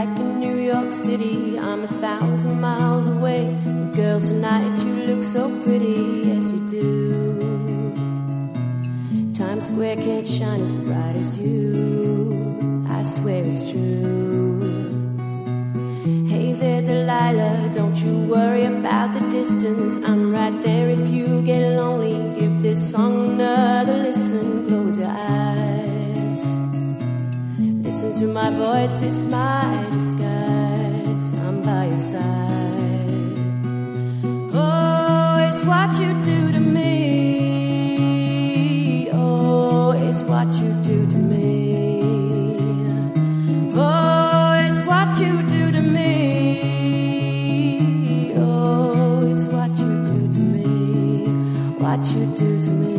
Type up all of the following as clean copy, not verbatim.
like in New York City. I'm 1,000 miles away. But girl, tonight you look so pretty. Yes, you do. Times Square can't shine as bright as you. I swear it's true. Hey there, Delilah, don't you worry about the distance. I'm right there if you get lonely. Give this song another listen. Close your eyes. Listen to my voice, it's my disguise. I'm by your side. Oh, it's what you do to me. Oh, it's what you do to me. Oh, it's what you do to me. Oh, it's what you do to me. What you do to me.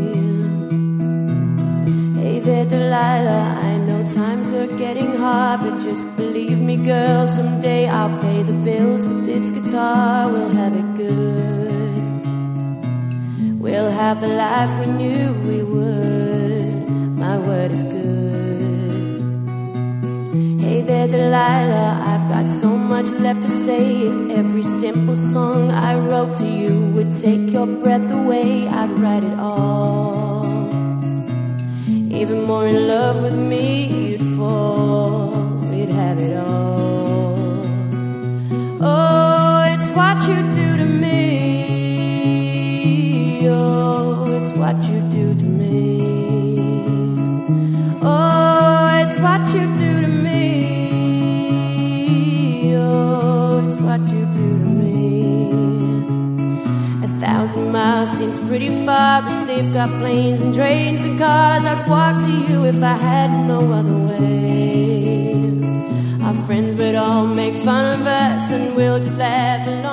Hey there, Delilah, I know times are getting hard, but just believe me, girl, someday I'll pay the bills with this guitar. We'll have it good. We'll have the life we knew we would. My word is good. Hey there, Delilah, I've got so much left to say. If every simple song I wrote to you would take your breath away, I'd write it all. Even more in love with me, you'd fall. We'd have it all. Oh, it's what you do to me. Oh, it's what you do to me. Oh, it's what you do to me. Oh, it's what you do to me. 1,000 miles seems pretty far, but they've got planes and trains and cars. I'd walk to you if I had no other way. Our friends would all make fun of us, and we'll just laugh along.